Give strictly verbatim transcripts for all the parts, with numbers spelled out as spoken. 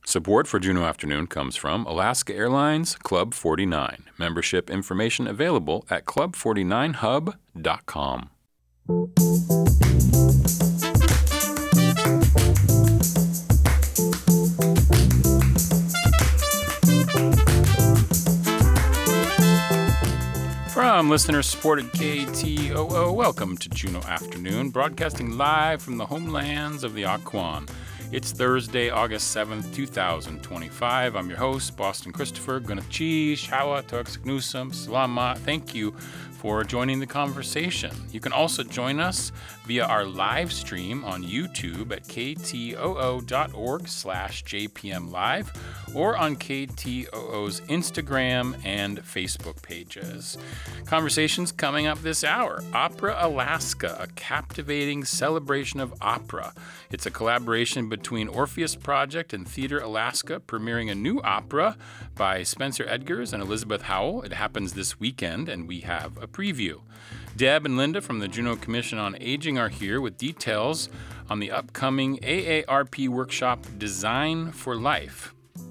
Support for Juneau Afternoon comes from Alaska Airlines Club forty-nine. Membership information available at club forty-nine hub dot com. From listener-supported K T O O, welcome to Juneau Afternoon, broadcasting live from the homelands of the Occoquan. It's Thursday, August seventh, twenty twenty-five. I'm your host, Boston Christopher. Gunachi, Shawa, Toaksaknusum, Salamat. Thank you for joining the conversation. You can also join us via our live stream on YouTube at ktoo.org slash JPM Live or on K T O O's Instagram and Facebook pages. Conversations coming up this hour. Opera Alaska, a captivating celebration of opera. It's a collaboration between Orpheus Project and Theater Alaska, premiering a new opera by Spencer Edgars and Elizabeth Howell. It happens this weekend, and we have a preview. Deb and Linda from the Juneau Commission on Aging are here with details on the upcoming A A R P workshop, Design for Life.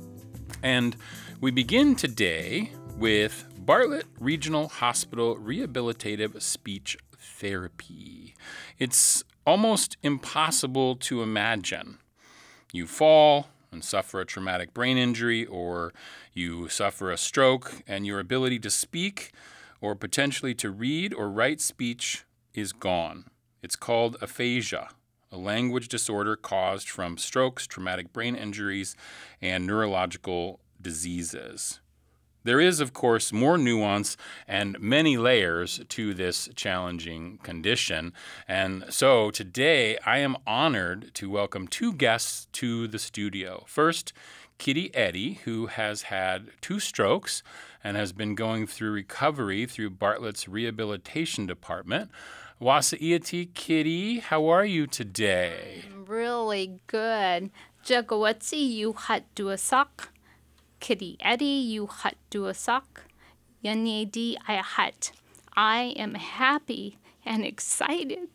And we begin today with Bartlett Regional Hospital Rehabilitative Speech Therapy. It's almost impossible to imagine. You fall and suffer a traumatic brain injury, or you suffer a stroke, and your ability to speak or potentially to read or write speech is gone. It's called aphasia, a language disorder caused from strokes, traumatic brain injuries, and neurological diseases. There is, of course, more nuance and many layers to this challenging condition. And so today I am honored to welcome two guests to the studio. First, Kitty Eddy, who has had two strokes and has been going through recovery through Bartlett's Rehabilitation Department. Wasai'ati, Kitty, how are you today? Really good. Jagawatsi, you hat duasak. Kitty Eddy, you hat duasak. Yanyedi, I hat. I am happy and excited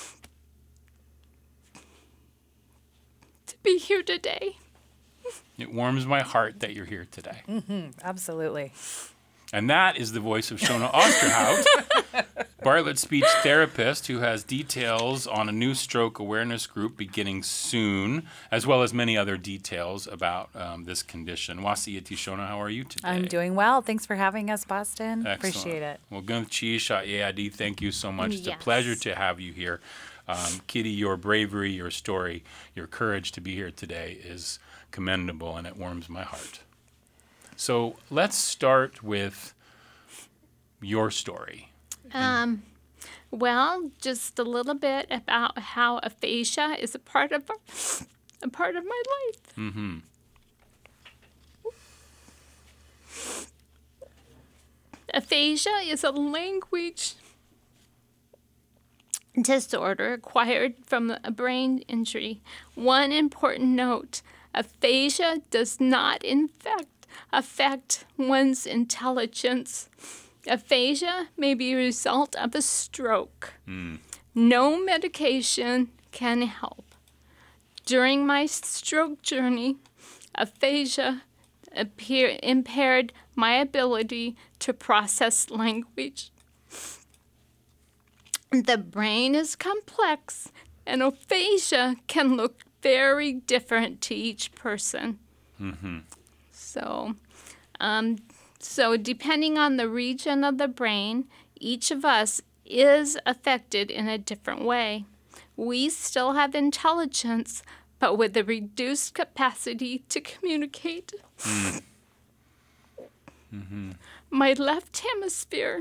to be here today. It warms my heart that you're here today. Mm-hmm, absolutely. And that is the voice of Shona Osterhout, Bartlett speech therapist, who has details on a new stroke awareness group beginning soon, as well as many other details about um, this condition. Wasai'ati, Shona, how are you today? I'm doing well. Thanks for having us, Boston. Excellent. Appreciate it. Well, Gunchi Sha'yadi, thank you so much. It's Yes. a pleasure to have you here. Um, Kitty, your bravery, your story, your courage to be here today is commendable, and it warms my heart. So let's start with your story. Um, well, just a little bit about how aphasia is a part of a part of my life. Mm-hmm. Aphasia is a language disorder acquired from a brain injury. One important note: aphasia does not, in fact, affect one's intelligence. Aphasia may be a result of a stroke. Mm. No medication can help. During my stroke journey, aphasia appear, impaired my ability to process language. The brain is complex, and aphasia can look very different to each person. Mm-hmm. So, um, so depending on the region of the brain, each of us is affected in a different way. We still have intelligence, but with a reduced capacity to communicate. Mm. Mm-hmm. My left hemisphere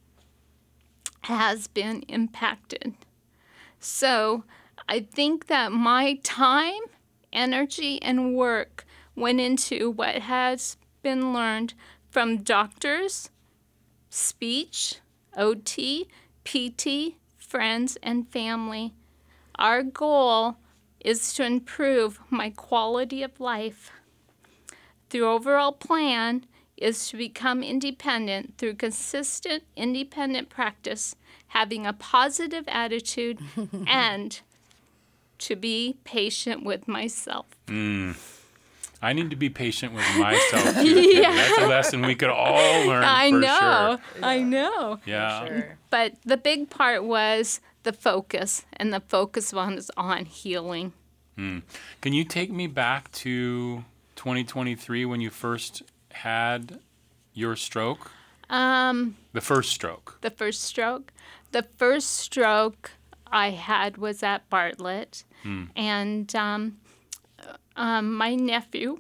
has been impacted. So I think that my time, energy, and work went into what has been learned from doctors, speech, O T, P T, friends, and family. Our goal is to improve my quality of life. The overall plan is to become independent through consistent independent practice, having a positive attitude, and to be patient with myself. Mm. I need to be patient with myself too. Yeah. That's a lesson we could all learn. I for know. Sure. I know. Yeah. Sure. But the big part was the focus, and the focus was on healing. Hmm. Can you take me back to twenty twenty-three when you first had your stroke? Um, The first stroke. the first stroke. The first stroke I had was at Bartlett, Hmm. and um, um, my nephew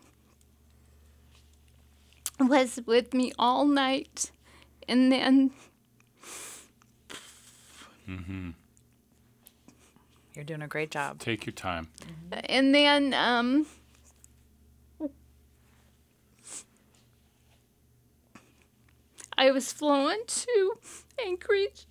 was with me all night, and then Mm-hmm. You're doing a great job. Take your time. and then um, I was flown to Anchorage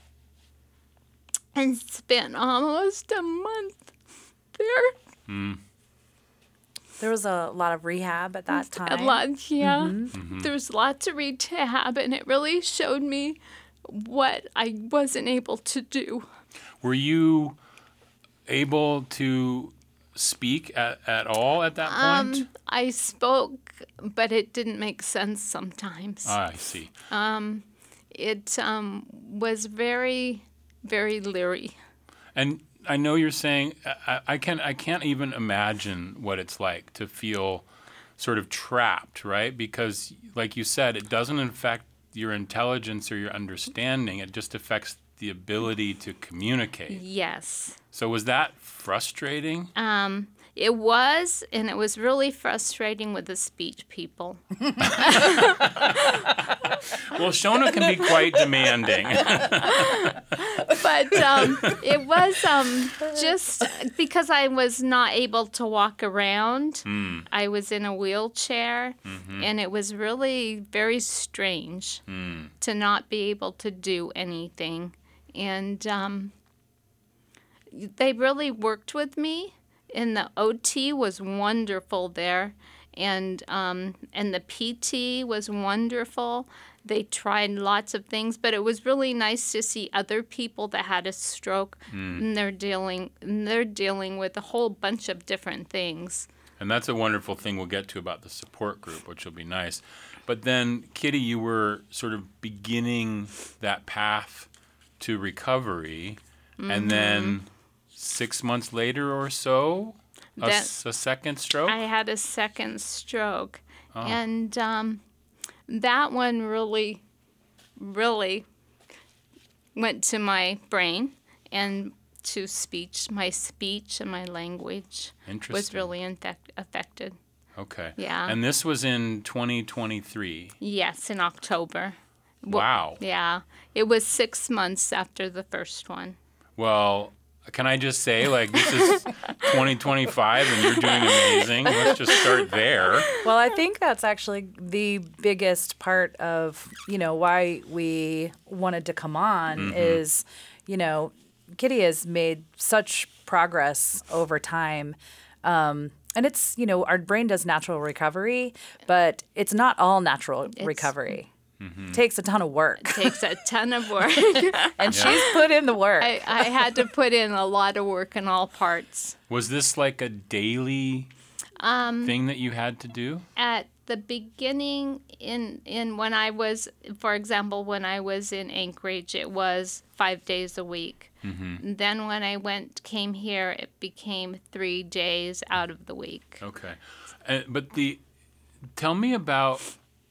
and spent almost a month there. Mm. There was a lot of rehab at that time. A lot, yeah. Mm-hmm. There was lots of rehab, and it really showed me what I wasn't able to do. Were you able to speak at, at all at that point? Um, I spoke, but it didn't make sense sometimes. Ah, I see. Um, it um, was very, very leery. And I know you're saying I, I can I can't even imagine what it's like to feel sort of trapped, right? Because, like you said, it doesn't affect your intelligence or your understanding. It just affects the ability to communicate. Yes. So was that frustrating? Um, it was, and it was really frustrating with the speech people. Well, Shona can be quite demanding. But um, it was um, just because I was not able to walk around. Mm. I was in a wheelchair, Mm-hmm. and it was really very strange Mm. to not be able to do anything. And um, they really worked with me, and the O T was wonderful there, and um, and the P T was wonderful. They tried lots of things, but it was really nice to see other people that had a stroke, and they're dealing and they're dealing with a whole bunch of different things. And that's a wonderful thing we'll get to about the support group, which will be nice. But then, Kitty, you were sort of beginning that path to recovery, Mm-hmm. and then six months later or so, a, That- s- a second stroke? I had a second stroke, Oh. and um, that one really, really went to my brain and to speech. My speech and my language Interesting. was really infect- affected. Okay. Yeah. And this was in twenty twenty-three. Yes, in October. Well, Wow. Yeah, it was six months after the first one. Well, can I just say, like, this is twenty twenty-five and you're doing amazing. Let's just start there. Well, I think that's actually the biggest part of, you know, why we wanted to come on Mm-hmm. is, you know, Kitty has made such progress over time. Um, and it's, you know, our brain does natural recovery, but it's not all natural recovery. Mm-hmm. It takes a ton of work. It takes a ton of work. And she's put in the work. I, I had to put in a lot of work in all parts. Was this like a daily Um, thing that you had to do? At the beginning, in in when I was, for example, when I was in Anchorage, it was five days a week. Mm-hmm. Then when I went came here, it became three days out of the week. Okay. Uh, but the tell me about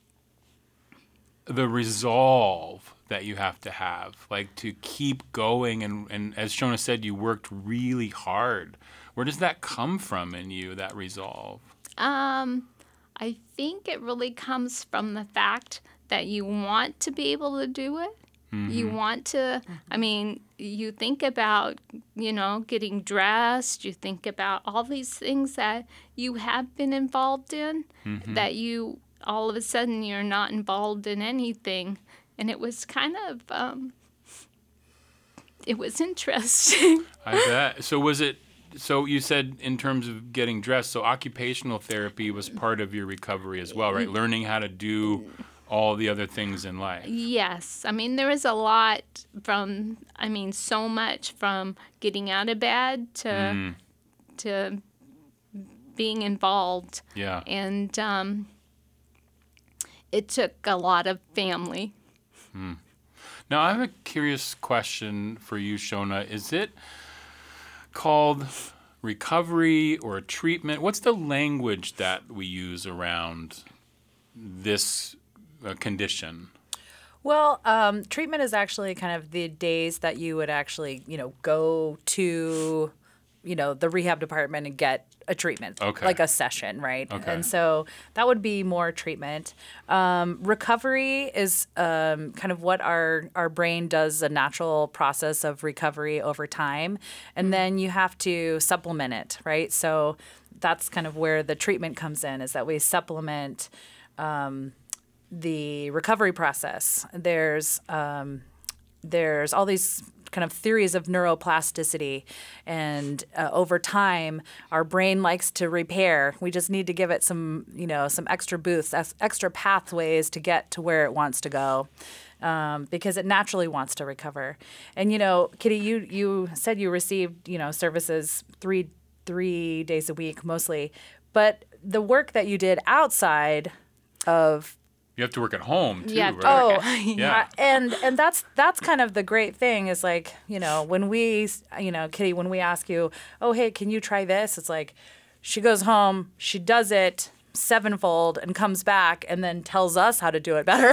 the resolve that you have to have, like to keep going. And, and as Shona said, you worked really hard. Where does that come from in you, that resolve? Um, I think it really comes from the fact that you want to be able to do it. You want to, I mean, you think about, you know, getting dressed, you think about all these things that you have been involved in, that you, all of a sudden, you're not involved in anything. And it was kind of, um, it was interesting. I bet. So was it, so you said in terms of getting dressed, so occupational therapy was part of your recovery as well, right? Learning how to do all the other things in life. Yes. I mean, there was a lot from, I mean, so much from getting out of bed to, Mm. to being involved. Yeah. And um, it took a lot of family. Now, I have a curious question for you, Shona. Is it called recovery or treatment? What's the language that we use around this uh, condition? Well, um, treatment is actually kind of the days that you would actually, you know, go to, you know, the rehab department and get a treatment, Okay. like a session, right? Okay. And so that would be more treatment. Um, recovery is um, kind of what our, our brain does, a natural process of recovery over time. And then you have to supplement it, right? So that's kind of where the treatment comes in, is that we supplement um, the recovery process. There's um, there's all these kind of theories of neuroplasticity, and uh, over time, our brain likes to repair. We just need to give it some, you know, some extra boosts, ex- extra pathways to get to where it wants to go, um, because it naturally wants to recover. And you know, Kitty, you you said you received, you know, services three three days a week mostly, but the work that you did outside of You have to work at home, too, Yeah, right? Oh, Yeah. and and that's that's kind of the great thing, is like, you know, when we, you know, Kitty, when we ask you, oh, hey, can you try this? It's like she goes home, she does it sevenfold and comes back and then tells us how to do it better.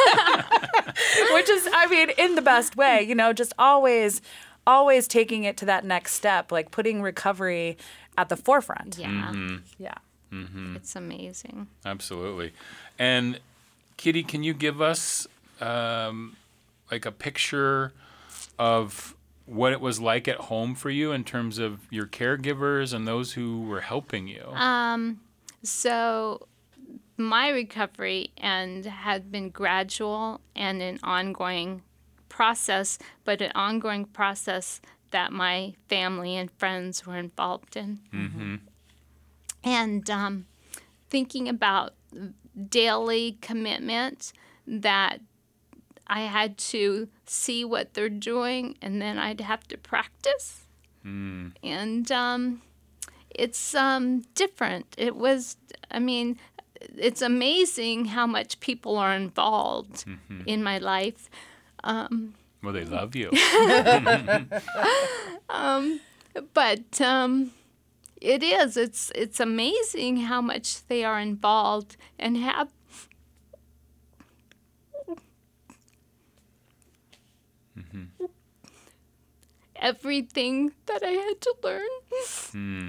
Which is, I mean, in the best way, you know, just always, always taking it to that next step, like putting recovery at the forefront. Yeah, Yeah. it's amazing. Absolutely. And Kitty, can you give us um, like a picture of what it was like at home for you in terms of your caregivers and those who were helping you? Um, so my recovery and had been gradual and an ongoing process, but an ongoing process that my family and friends were involved in. Mm-hmm. And um, thinking about daily commitment, that I had to see what they're doing and then I'd have to practice. Mm. And um, it's um, different. It was, I mean, it's amazing how much people are involved Mm-hmm. in my life. Um, Well, they love you. but um, it is. It's it's amazing how much they are involved and have. Everything that I had to learn. Mm.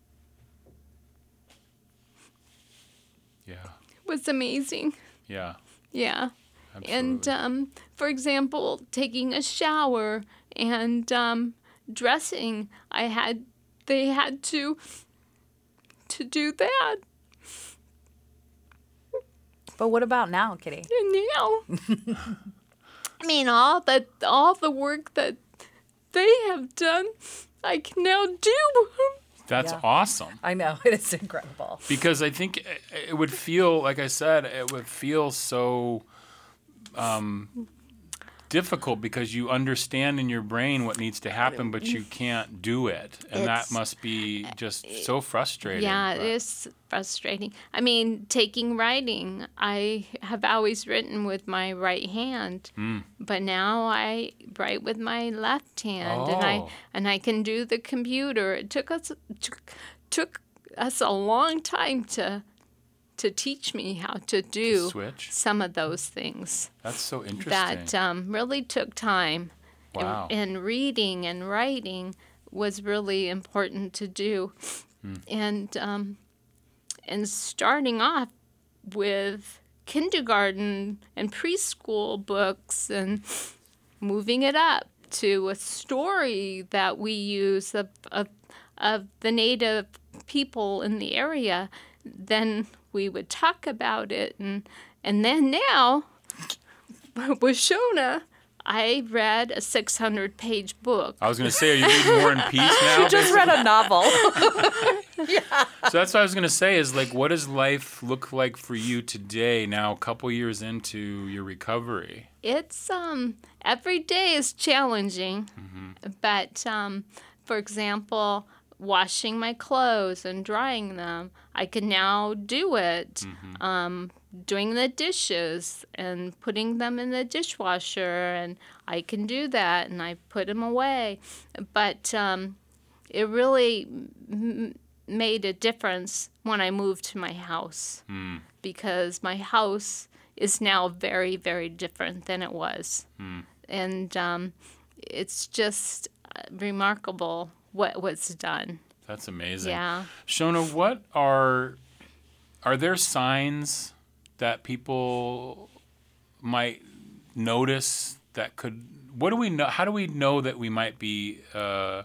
Yeah. Was amazing. Yeah. Yeah. Absolutely. And um, for example, taking a shower and um, dressing, I had they had to to do that. But what about now, Kitty? And now, I mean, all the all the work that they have done, I can now do. That's Yeah. awesome. I know, it is incredible. Because I think it- it would feel, like I said, it would feel so um, difficult because you understand in your brain what needs to happen, but you can't do it. And that It's- must be just so frustrating. Yeah, it but- is frustrating. I mean, taking writing, I have always written with my right hand, Mm. but now I write with my left hand, and I Oh. and I can do the computer. It took us took, took us a long time to to teach me how to do switch? some of those things. That's so interesting. That um, really took time. And- Wow. And, reading and writing was really important to do. And um, and starting off with kindergarten and preschool books and moving it up to a story that we use of, of, of the native people in the area, then we would talk about it. And, and then now, with Shona, I read a six hundred page book. I was going to say, are you reading War and Peace now? You just read a novel. So that's what I was going to say is, like, what does life look like for you today, now a couple years into your recovery? It's um every day is challenging, but um, for example, washing my clothes and drying them. I can now do it. Mm-hmm. Um, doing the dishes and putting them in the dishwasher, and I can do that, and I put them away. But um, it really m- made a difference when I moved to my house, mm. because my house is now very, very different than it was. Mm. And um, it's just remarkable what was done. That's amazing. Yeah. Shona, what are are there signs that people might notice that could, what do we know, how do we know that we might be, uh,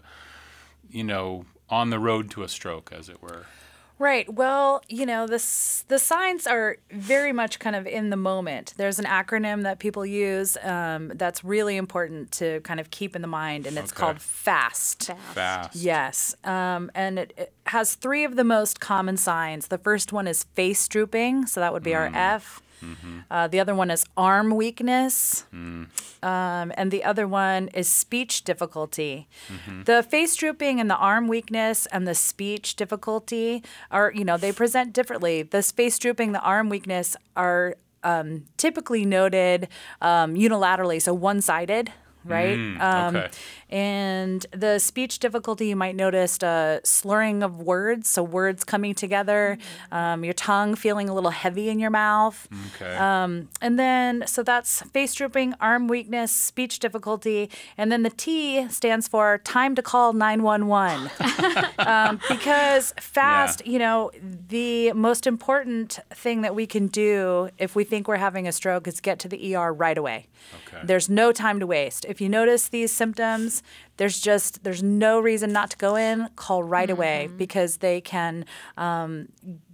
you know, on the road to a stroke, as it were? Right. Well, you know, this, the signs are very much kind of in the moment. There's an acronym that people use um, that's really important to kind of keep in the mind, and it's Okay. called FAST. Fast. Fast. Yes. Um, and it, it has three of the most common signs. The first one is face drooping, so that would be mm. our F. Mm-hmm. Uh, the other one is arm weakness. Mm. Um, and the other one is speech difficulty. Mm-hmm. The face drooping and the arm weakness and the speech difficulty are, you know, they present differently. The face drooping, the arm weakness are um, typically noted um, unilaterally, so one-sided. Right? Mm, um, okay. And the speech difficulty, you might notice uh, slurring of words, so words coming together, um, your tongue feeling a little heavy in your mouth. Okay. Um, and then, so that's face drooping, arm weakness, speech difficulty. And then the T stands for time to call nine one one. um, because fast, Yeah. you know, the most important thing that we can do if we think we're having a stroke is get to the E R right away. Okay. There's no time to waste. If you notice these symptoms, there's just there's no reason not to go in. Call right mm-hmm. away, because they can um,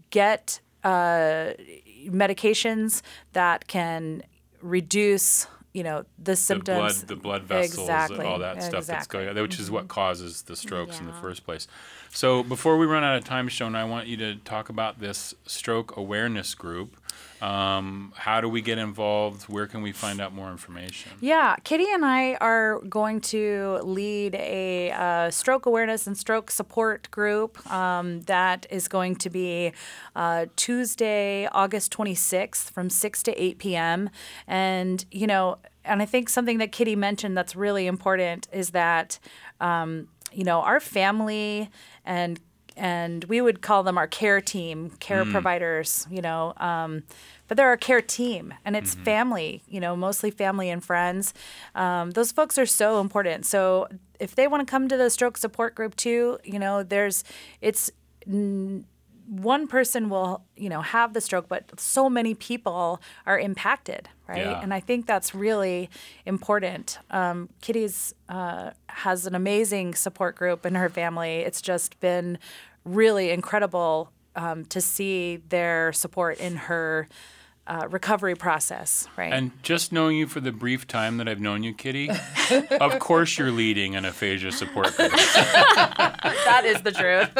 get uh, medications that can reduce, you know, the symptoms. The blood, the blood vessels, exactly. all that stuff exactly. that's going on, which mm-hmm. is what causes the strokes yeah. in the first place. So before we run out of time, Shona, I want you to talk about this stroke awareness group. Um, how do we get involved? Where can we find out more information? Yeah, Kitty and I are going to lead a uh, stroke awareness and stroke support group um, that is going to be uh, Tuesday, August twenty-sixth from six to eight p.m. And, you know, and I think something that Kitty mentioned that's really important is that, um, you know, our family and and we would call them our care team, care mm. providers, you know, um, but they're our care team, and it's mm-hmm. family, you know, mostly family and friends. Um, those folks are so important. So if they want to come to the stroke support group too, you know, there's, it's, n- one person will, you know, have the stroke, but so many people are impacted, right? Yeah. And I think that's really important. Um, Kitty's uh, has an amazing support group in her family. It's just been really incredible um, to see their support in her uh, recovery process, right? And just knowing you for the brief time that I've known you, Kitty, of course you're leading an aphasia support group. That is the truth.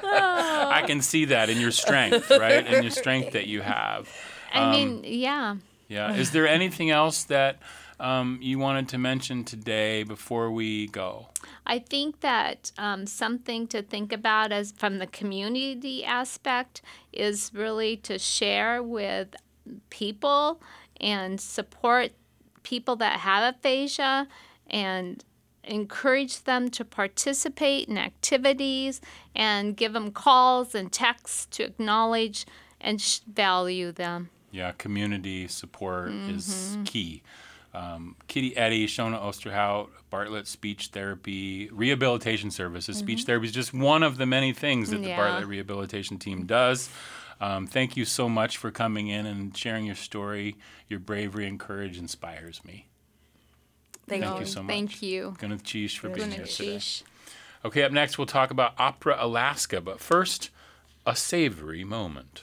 I can see that in your strength, right? In your strength that you have. I Um, mean, yeah. Yeah. Is there anything else that um, you wanted to mention today before we go? I think that um, something to think about as from the community aspect is really to share with people and support people that have aphasia and encourage them to participate in activities and give them calls and texts to acknowledge and sh- value them. Yeah, community support Mm-hmm. is key. Um, Kitty Eddy, Shona Osterhout, Bartlett Speech Therapy, Rehabilitation Services. Mm-hmm. Speech therapy is just one of the many things that the Yeah. Bartlett Rehabilitation Team does. Um, thank you so much for coming in and sharing your story. Your bravery and courage inspires me. Thank, Thank you. you so much. Thank you. Gwyneth Cheesh for being here Gwyneth today. Cheesh. Okay, up next we'll talk about Opera Alaska, but first, a savory moment.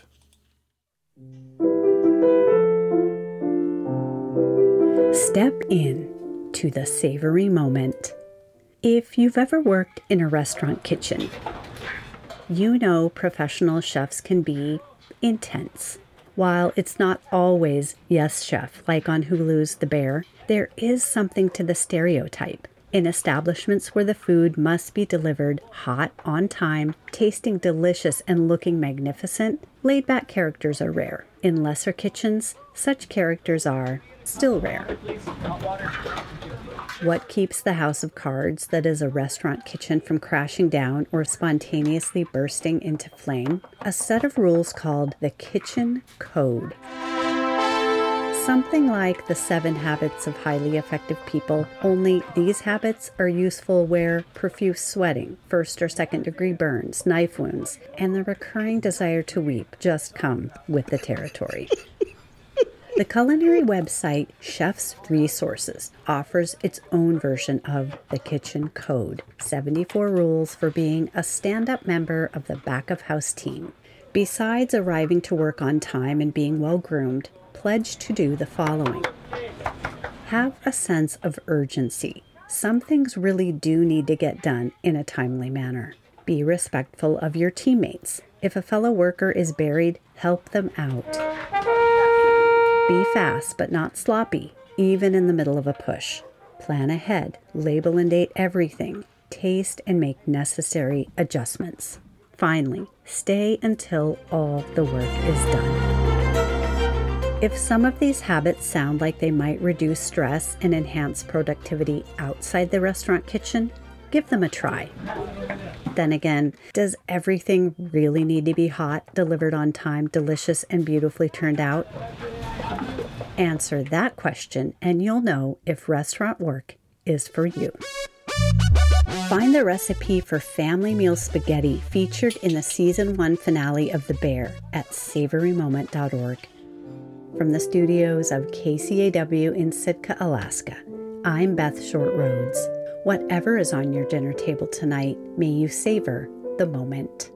Step in to the savory moment. If you've ever worked in a restaurant kitchen, you know professional chefs can be intense. While it's not always yes chef, like on Hulu's The Bear, there is something to the stereotype. In establishments where the food must be delivered hot, on time, tasting delicious and looking magnificent, laid-back characters are rare. In lesser kitchens, such characters are still rare. What keeps the house of cards that is a restaurant kitchen from crashing down or spontaneously bursting into flame? A set of rules called the Kitchen Code. Something like the seven habits of highly effective people, only these habits are useful where profuse sweating, first or second degree burns, knife wounds, and the recurring desire to weep just come with the territory. The culinary website Chef's Resources offers its own version of the Kitchen Code, seventy-four rules for being a stand-up member of the back-of-house team. Besides arriving to work on time and being well-groomed, pledge to do the following. Have a sense of urgency. Some things really do need to get done in a timely manner. Be respectful of your teammates. If a fellow worker is buried, help them out. Be fast but not sloppy, even in the middle of a push. Plan ahead, label and date everything, taste and make necessary adjustments. Finally, stay until all the work is done. If some of these habits sound like they might reduce stress and enhance productivity outside the restaurant kitchen, give them a try. Then again, does everything really need to be hot, delivered on time, delicious, and beautifully turned out? Answer that question and you'll know if restaurant work is for you. Find the recipe for family meal spaghetti featured in the season one finale of The Bear at savory moment dot org. From the studios of K C A W in Sitka, Alaska, I'm Beth Short Rhodes. Whatever is on your dinner table tonight, may you savor the moment.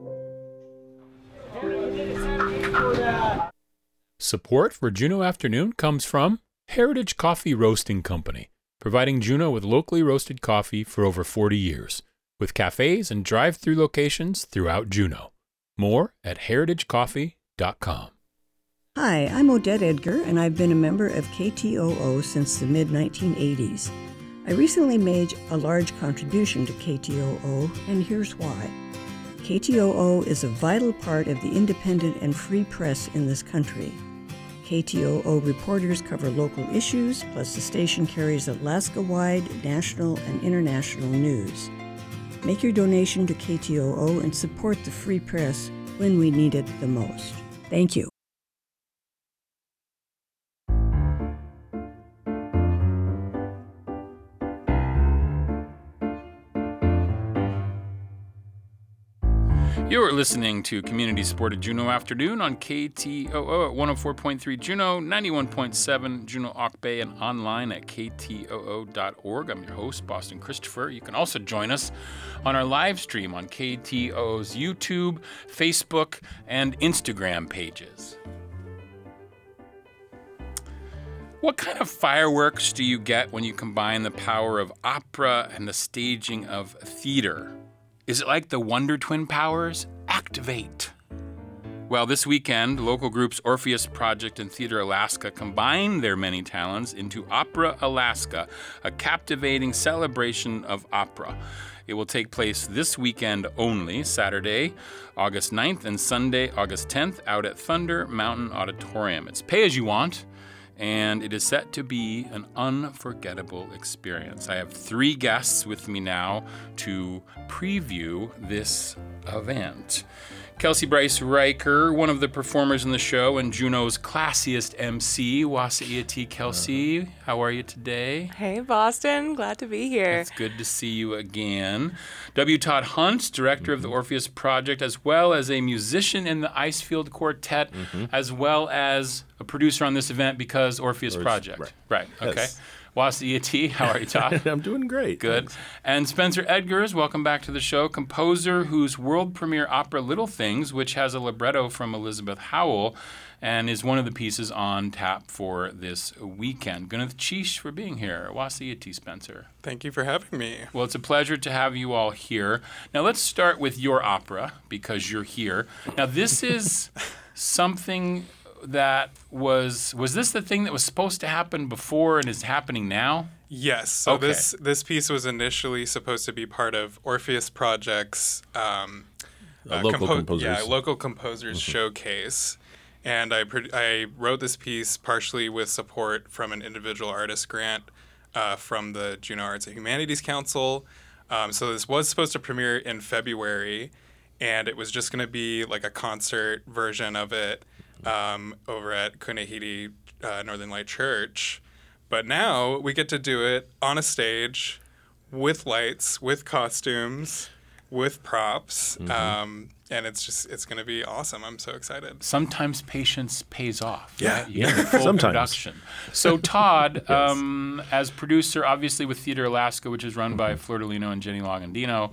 Support for Juneau Afternoon comes from Heritage Coffee Roasting Company, providing Juneau with locally roasted coffee for over forty years, with cafes and drive-through locations throughout Juneau. More at heritage coffee dot com. Hi, I'm Odette Edgar, and I've been a member of K T O O since the mid nineteen eighties. I recently made a large contribution to K T O O, and here's why. K T O O is a vital part of the independent and free press in this country. K T O O reporters cover local issues, plus the station carries Alaska-wide, national, and international news. Make your donation to K T O O and support the free press when we need it the most. Thank you. You're listening to Community Sport at Juneau Afternoon on K T O O at one oh four point three Juneau, ninety-one point seven Juneau Auk Bay, and online at K T O O dot org. I'm your host, Boston Christopher. You can also join us on our live stream on K T O O's YouTube, Facebook, and Instagram pages. What kind of fireworks do you get when you combine the power of opera and the staging of theater? Is it like the Wonder Twin powers? Activate! Well, this weekend, local groups Orpheus Project and Theater Alaska combine their many talents into Opera Alaska, a captivating celebration of opera. It will take place this weekend only, Saturday, August ninth, and Sunday, August tenth, out at Thunder Mountain Auditorium. It's pay as you want, and it is set to be an unforgettable experience. I have three guests with me now to preview this event. Kelsey Bryce Riker, one of the performers in the show and Juneau's classiest M C. Wasi'ati Kelsey, how are you today? Hey, Boston. Glad to be here. It's good to see you again. W. Todd Hunt, director of the Orpheus Project, as well as a musician in the Icefield Quartet, mm-hmm. as well as a producer on this event because Orpheus Or, Project. Right. right. Okay. Yes. Wasi'ati, how are you, Todd? I'm doing great. Good. Thanks. And Spencer Edgars, welcome back to the show, composer whose world premiere opera Little Things, which has a libretto from Elizabeth Howell, and is one of the pieces on tap for this weekend. Gunath Chish for being here. Wasi'ati, Spencer. Thank you for having me. Well, it's a pleasure to have you all here. Now, let's start with your opera, because you're here. Now, this is something that was was this the thing that was supposed to happen before and is happening now? Yes. So Okay. this this piece was initially supposed to be part of Orpheus Project's um, A local composers. yeah local composers showcase, and I pro- I wrote this piece partially with support from an individual artist grant uh, from the Juneau Arts and Humanities Council. Um, so this was supposed to premiere in February, and it was just going to be like a concert version of it um, over at Kunihiti uh, Northern Light Church. But now we get to do it on a stage with lights, with costumes, with props. Mm-hmm. Um, and it's just, it's going to be awesome. I'm so excited. Sometimes patience pays off. Yeah. Right? You get the full Sometimes. production. So Todd, um, as producer, obviously with Theater Alaska, which is run by Mm-hmm. Fleur Delino and Jenny Lagandino,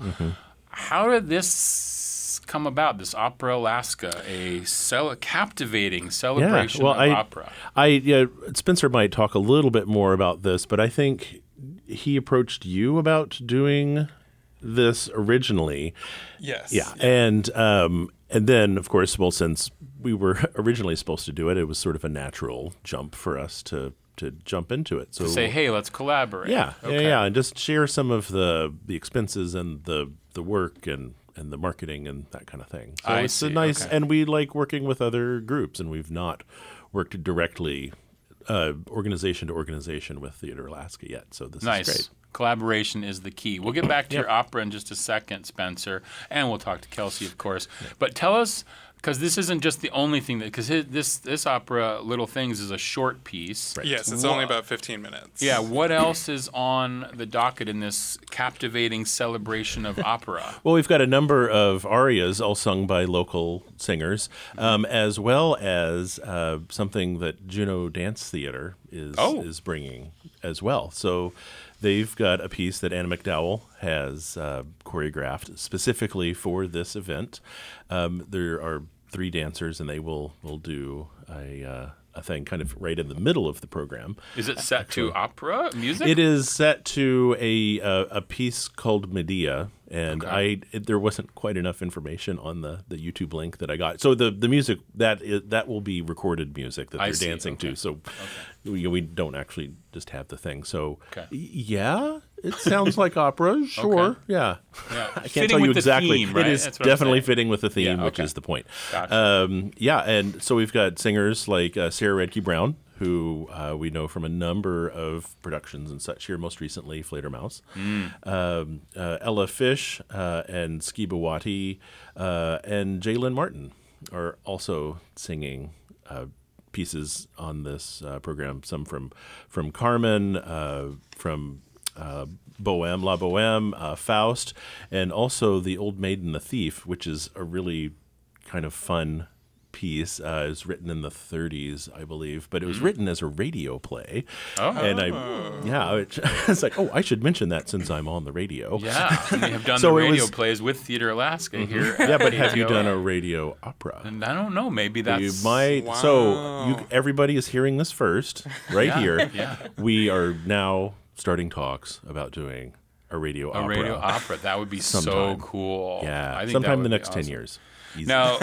how did this come about, this Opera Alaska, a cel- captivating celebration well, of I, opera? I yeah, Spencer might talk a little bit more about this, but I think he approached you about doing this originally. Yes. Yeah, and um, and then of course, well, since we were originally supposed to do it, it was sort of a natural jump for us to to jump into it. So To say, hey, let's collaborate. yeah, Okay. yeah, yeah, and just share some of the the expenses and the the work and and the marketing and that kind of thing. So I it's see, a nice, okay. and we like working with other groups, and we've not worked directly uh, organization to organization with Theater Alaska yet. So this Nice. is great. Collaboration is the key. We'll get back to your opera in just a second, Spencer, and we'll talk to Kelsey, of course. But tell us, because this isn't just the only thing that, because this this opera, Little Things, is a short piece. Yes, it's Wha- only about fifteen minutes. Yeah, what else is on the docket in this captivating celebration of opera? Well, we've got a number of arias all sung by local singers, um, as well as uh, something that Juneau Dance Theater is Oh. is bringing as well. So they've got a piece that Anna McDowell has uh, choreographed specifically for this event. Um, there are three dancers, and they will will do a uh, a thing kind of right in the middle of the program. Is it set to opera music? It is set to a uh, a piece called Medea, and Okay. I it, there wasn't quite enough information on the, the YouTube link that I got. So the, the music that is, that will be recorded music that I they're see, dancing okay. to. So we, we don't actually just have the thing. So Okay. y- yeah, it sounds like opera. Sure, Okay. yeah. Yeah. I can't Fitting tell you with the exactly. theme, right? It is That's what I'm definitely saying. fitting with the theme, Yeah, which okay. is the point. Gotcha. Um, yeah, and so we've got singers like uh, Sarah Redkey Brown, who uh, we know from a number of productions and such here, most recently Fledermaus. Mm. Um, uh, Ella Fish uh, and Ski Bawati uh, and Jalen Martin are also singing uh, pieces on this uh, program. Some from from Carmen, uh, from uh, Bohème, La Bohème, uh, Faust, and also The Old Maid and the Thief, which is a really kind of fun piece. Uh, it was written in the thirties, I believe, but it was written as a radio play. Oh. And I, yeah, it, it's like, oh, I should mention that since I'm on the radio. Yeah, and they have done So the it radio was- plays with Theater Alaska here. Yeah, but at have you K T O O. done a radio opera? And I don't know. Maybe that's You might. So you, everybody is hearing this first, right Yeah, here. yeah. We are now starting talks about doing a radio a opera. radio opera. That would be so Sometime. cool. Yeah, I think that sometime in would the be next ten awesome. years. Easy. Now,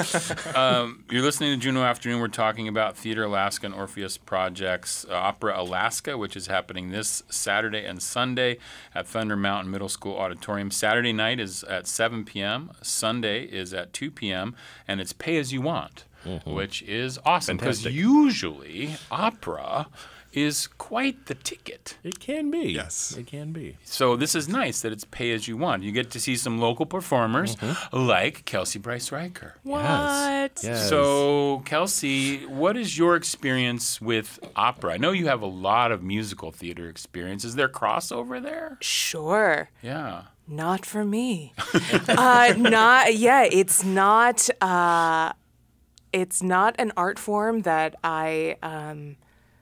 um, you're listening to Juneau Afternoon. We're talking about Theater Alaska and Orpheus Project's uh, Opera Alaska, which is happening this Saturday and Sunday at Thunder Mountain Middle School Auditorium. Saturday night is at seven p.m. Sunday is at two p.m. and it's pay as you want, which is awesome because Fantastic. usually opera is quite the ticket. It can be. Yes. It can be. So this is nice that it's pay as you want. You get to see some local performers like Kelsey Bryce Riker. What? Yes. So, Kelsey, what is your experience with opera? I know you have a lot of musical theater experience. Is there crossover there? Sure. Yeah. Not for me. uh, not yeah. It's not. Uh, it's not an art form that I um,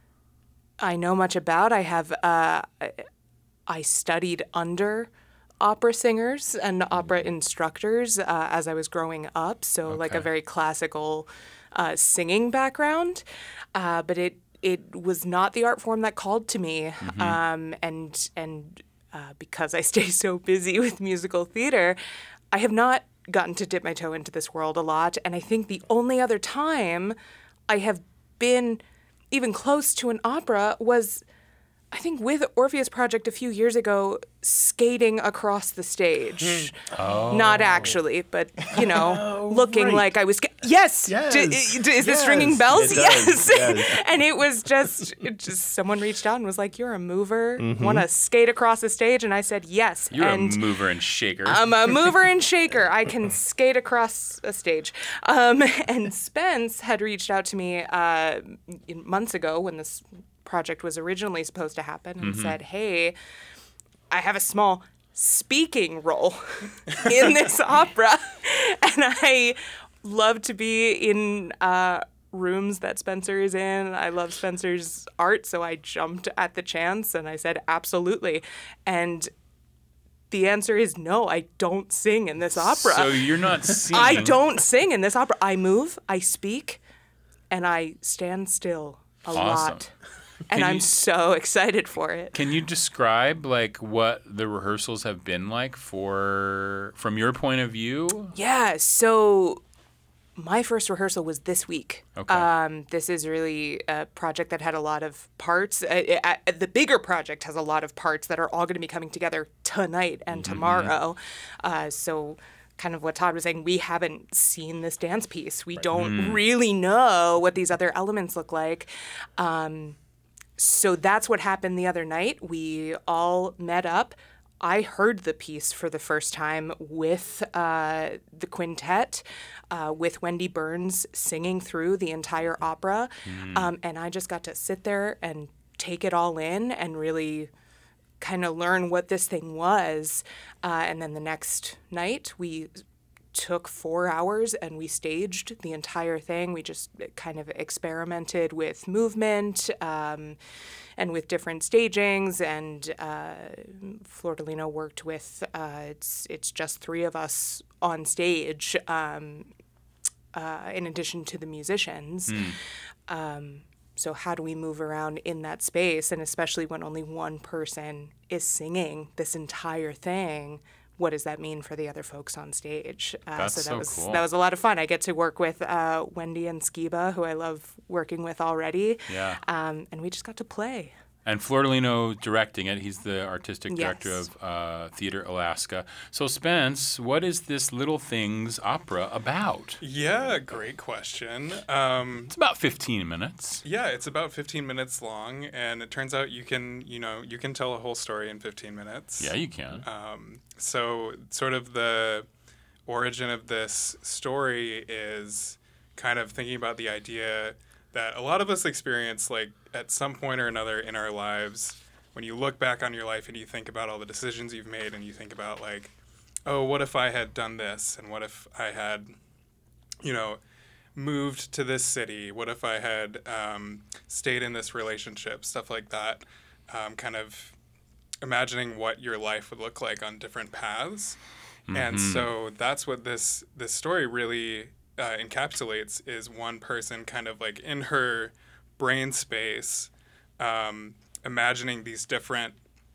I know much about. I have. Uh, I studied under opera singers and opera instructors uh, as I was growing up. So like a Okay. very classical uh, singing background, uh, but it it was not the art form that called to me. Um, and and uh, because I stay so busy with musical theater, I have not gotten to dip my toe into this world a lot. And I think the only other time I have been even close to an opera was, I think, with Orpheus Project a few years ago, skating across the stage. Oh. Not actually, but, you know, looking right. like I was... Ska- yes! Yes. D- d- is this Yes. ringing bells? It Yes! does. Yes. And it was just, it just, someone reached out and was like, you're a mover, Mm-hmm. want to skate across the stage? And I said, yes. You're and a mover and shaker. I'm a mover and shaker. I can skate across a stage. Um, and Spence had reached out to me uh, months ago when this project was originally supposed to happen and said, hey, I have a small speaking role in this opera. And I love to be in uh, rooms that Spencer is in. I love Spencer's art, so I jumped at the chance and I said, absolutely. And the answer is no, I don't sing in this opera. So you're not singing. I don't sing in this opera. I move, I speak, and I stand still a Awesome. lot. And Can I'm you- so excited for it. Can you describe like what the rehearsals have been like for from your point of view? Yeah, so my first rehearsal was this week. Okay. Um, this is really a project that had a lot of parts. Uh, uh, uh, the bigger project has a lot of parts that are all going to be coming together tonight and tomorrow. Uh, so kind of what Todd was saying, we haven't seen this dance piece. We don't really know what these other elements look like. Um, so that's what happened the other night. We all met up. I heard the piece for the first time with uh, the quintet, uh, with Wendy Burns singing through the entire opera. Um, and I just got to sit there and take it all in and really kind of learn what this thing was. Uh, and then the next night, we took four hours and we staged the entire thing. We just kind of experimented with movement um, and with different stagings. And uh, Flor-de-Lino worked with, uh, it's, it's just three of us on stage um, uh, in addition to the musicians. Um, so how do we move around in that space? And especially when only one person is singing this entire thing, what does that mean for the other folks on stage? Uh, That's so that so was cool. that was a lot of fun. I get to work with uh, Wendy and Skiba, who I love working with already. Yeah. Um, and we just got to play. And Flor-de-Lino directing it. He's the artistic director Yes. of uh, Theater Alaska. So Spence, what is this Little Things opera about? Yeah, great question. Um, It's about fifteen minutes. yeah, it's about fifteen minutes long, and it turns out you can, you know, you can tell a whole story in fifteen minutes. Yeah, you can. Um, so sort of the origin of this story is kind of thinking about the idea that a lot of us experience, like at some point or another in our lives, when you look back on your life and you think about all the decisions you've made and you think about like, oh, what if I had done this? And what if I had, you know, moved to this city? What if I had um, stayed in this relationship? Stuff like that. Um, kind of imagining what your life would look like on different paths. And so that's what this this story really uh, encapsulates, is one person kind of like in her brain space, um, imagining these different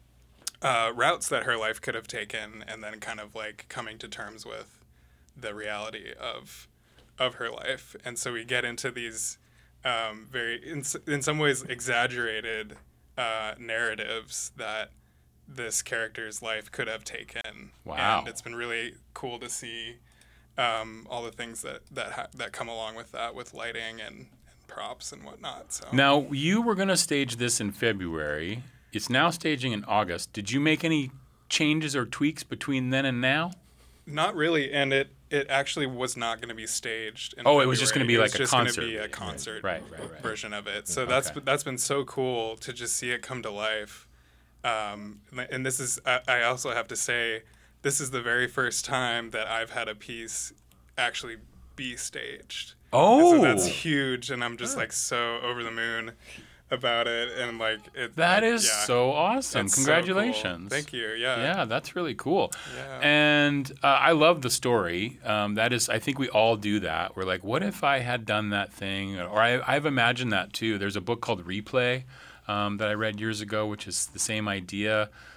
uh, routes that her life could have taken, and then kind of like coming to terms with the reality of of her life. And so we get into these um, very, in, s- in some ways, exaggerated uh, narratives that this character's life could have taken. Wow. And it's been really cool to see um, all the things that that ha- that come along with that, with lighting and, and props and whatnot. So Now, you were going to stage this in February. It's now staging in August. Did you make any changes or tweaks between then and now? not really, and it it actually was not going to be staged. In Oh, it was just gonna February. be like It a was just gonna concert. be a concert Right, right, right. version of it. So that's Okay. that's been so cool to just see it come to life. Um, and this is, I, I also have to say, this is the very first time that I've had a piece actually be staged. Oh, And so that's huge, and I'm just like so over the moon about it, and like it. that is yeah, so awesome. it's so cool. Congratulations. Thank you. Yeah. Yeah, that's really cool. Yeah. And uh, I love the story. Um, that is, I think we all do that. We're like, what if I had done that thing? Or I, I've imagined that too. There's a book called Replay um, that I read years ago, which is the same idea,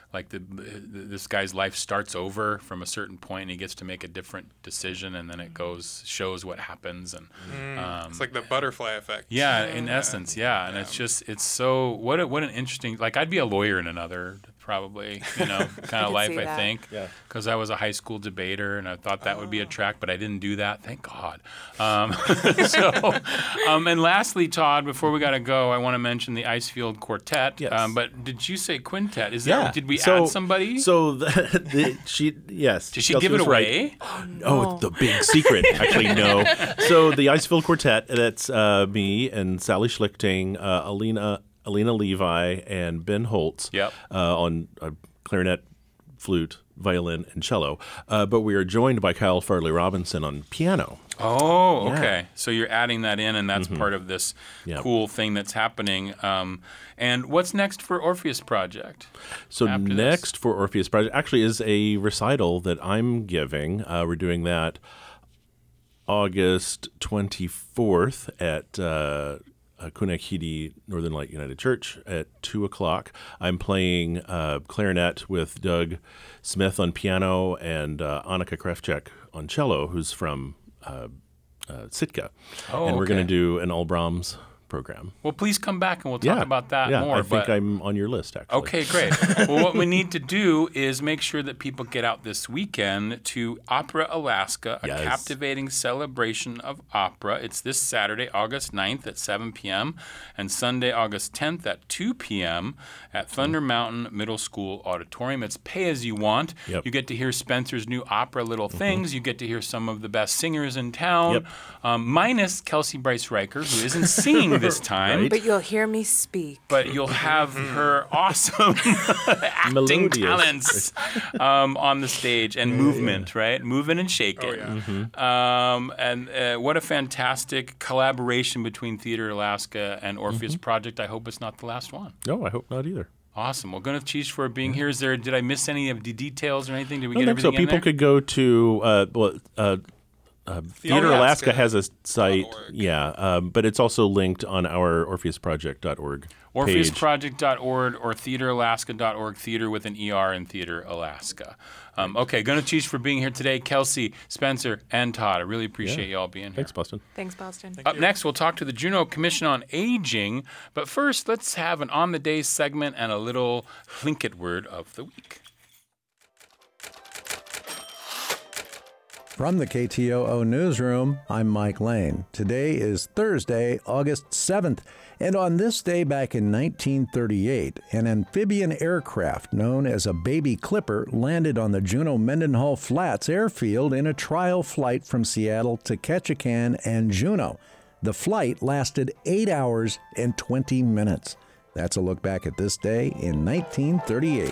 like the, the this guy's life starts over from a certain point, and he gets to make a different decision, and then it goes shows what happens, and Mm, um, it's like the butterfly effect. yeah, in essence, yeah, and Yeah. it's just it's so what a, what an interesting like I'd be a lawyer in another probably you know kind of could life see I that. think Yeah. because I was a high school debater and I thought that would be a track, but I didn't do that, thank God. Um, so um, and lastly, Todd, before we gotta go, I want to mention the Icefield Quartet. Yes. Um, but did you say quintet? Is Yeah. that did we so, add somebody? So the, the, she yes. Did she Kelsey give it was right. away? Oh, it's the big secret. Actually, no. So the Icefield Quartet, that's uh, me and Sally Schlichting, uh, Alina Alina Levi, and Ben Holtz Yep. uh, on uh, clarinet, flute, violin, and cello. Uh, but we are joined by Kyle Farley Robinson on piano. Oh, Yeah. okay. So you're adding that in, and that's part of this Yep. cool thing that's happening. Um, and what's next for Orpheus Project? So After this. next for Orpheus Project actually is a recital that I'm giving. Uh, we're doing that August twenty-fourth at uh, uh, Kunakidi Northern Light United Church at two o'clock. I'm playing uh, clarinet with Doug Smith on piano and uh, Annika Krefchek on cello, who's from uh, uh, Sitka. Oh, and we're going okay. to do an all Brahms program. Well, please come back and we'll talk yeah. about that yeah, more. I think but- I'm on your list, actually. Okay, great. Well, what we need to do is make sure that people get out this weekend to Opera Alaska, a Yes. captivating celebration of opera. It's this Saturday, August ninth at seven p.m. and Sunday, August tenth at two p.m. at Thunder Mountain Middle School Auditorium. It's pay as you want. Yep. You get to hear Spencer's new opera, Little Things. You get to hear some of the best singers in town, Yep. um, minus Kelsey Bryce Riker, who isn't singing this time. Right. But you'll hear me speak. But you'll have her awesome acting Melodious. talents um, on the stage and movement, right? Moving and shaking. Oh, yeah. Mm-hmm. Um, and uh, what a fantastic collaboration between Theater Alaska and Orpheus Mm-hmm. Project. I hope it's not the last one. No, I hope not either. Awesome. Well, Gwyneth Cheese for being here. Is there? Did I miss any of the details or anything? Did we I get don't think so. everything in People there? could go to uh, well, uh, uh, Theater Alaska has a site, org. yeah, um, but it's also linked on our orpheus project dot org page. orpheus project dot org or theater alaska dot org, theater with an E R in Theater Alaska. Um, okay, Gwyneth Cheese for being here today. Kelsey, Spencer, and Todd. I really appreciate Yeah. you all being here. Thanks, Boston. Thanks, Boston. Up next, we'll talk to the Juneau Commission on Aging. But first, let's have an On the Day segment and a little Tlingit word of the week. From the K T O O Newsroom, I'm Mike Lane. Today is Thursday, August seventh, and on this day back in nineteen thirty-eight, an amphibian aircraft known as a Baby Clipper landed on the Juneau Mendenhall Flats airfield in a trial flight from Seattle to Ketchikan and Juneau. The flight lasted eight hours and twenty minutes. That's a look back at this day in nineteen thirty-eight.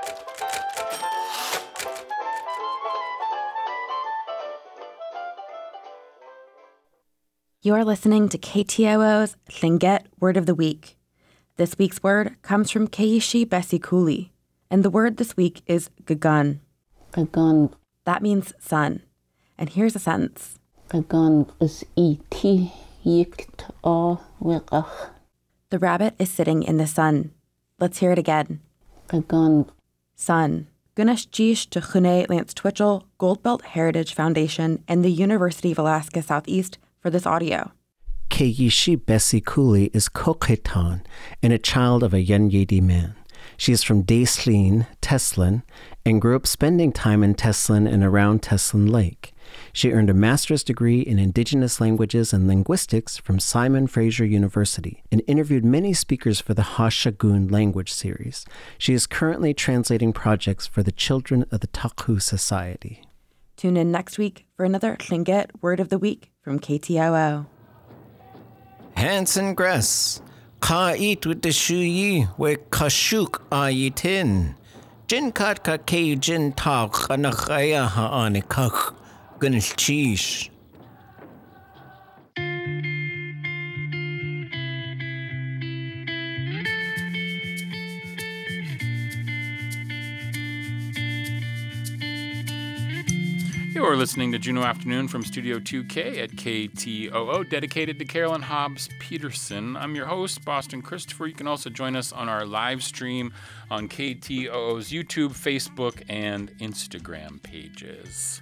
You are listening to K T O O's Tlingit Word of the Week. This week's word comes from Keishi Besikuli, and the word this week is gagun. Gagan. That means sun. And here's a sentence. Gagan is iti yikt a wiqach. The rabbit is sitting in the sun. Let's hear it again. Gagan. Sun. Gunesh Jish to Chune Lance Twitchell, Goldbelt Heritage Foundation, and the University of Alaska Southeast for this audio. Keishi Besikuli is Kokhetan and a child of a Yenyedi man. She is from Daislin, Teslin, and grew up spending time in Teslin and around Teslin Lake. She earned a master's degree in Indigenous Languages and Linguistics from Simon Fraser University and interviewed many speakers for the Hashagun language series. She is currently translating projects for the children of the Takhu Society. Tune in next week for another Tlingit Word of the Week from K T O O. Hanson Gress, Ka eat with the shuyi, we kashuk ayitin. Jin kat ka ke jin tak anakaya ha anikak, gunish cheesh. You're listening to Juneau Afternoon from Studio two K at K T O O, dedicated to Carolyn Hobbs Peterson. I'm your host, Boston Christopher. You can also join us on our live stream on K T O O's YouTube, Facebook, and Instagram pages.